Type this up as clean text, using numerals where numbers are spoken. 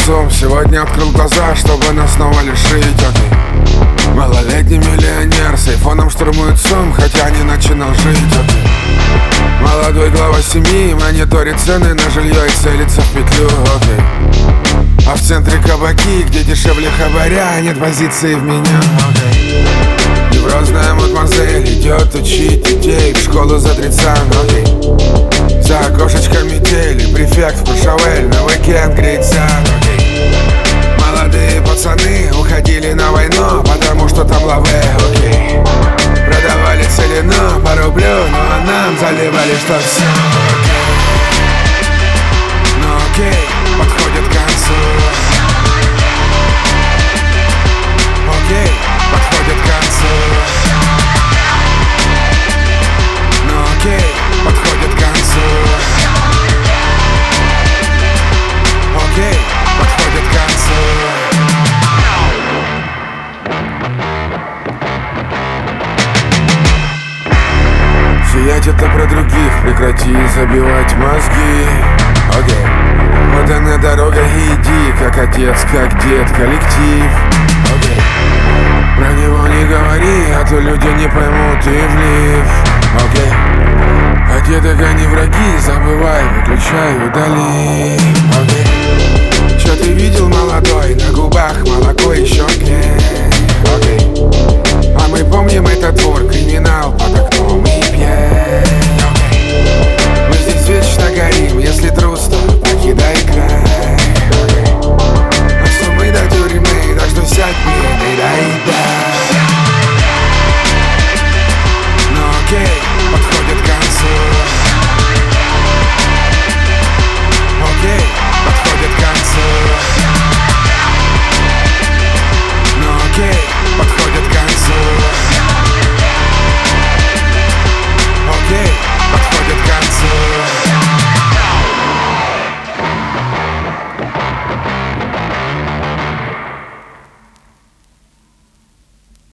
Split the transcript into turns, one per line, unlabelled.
концом. Сегодня открыл глаза, чтобы нас снова лишить, окей. Малолетний миллионер с айфоном штурмует сон, хотя не начинал жить, окей. Молодой глава семьи мониторит цены на жилье и целится в петлю, окей. А в центре кабаки, где дешевле хабаря, нет позиции в меню, окей. Неврозная мадемуазель идет учить детей в школу за 30, окей. За окошечком метели, префект в Куршавель на уикенд греет зад, окей. Молодые пацаны уходили на войну, потому что там лаве, окей. Продавали целину по рублю, ну а нам заливали, что все окей. Ну окей, подходит к концу. Окей, подходит к концу. Ну окей, подходит к концу. Окей, подходит к концу. Сиять это про других, прекрати забивать мозги, окей. Вот она дорога, иди, как отец, как дед, коллектив, окей. Про него не говори, а то люди не поймут и влив, окей. А деток они враги, забывай, выключай, удали, окей. Чё ты видел, молодой, на губах молоко и щеки?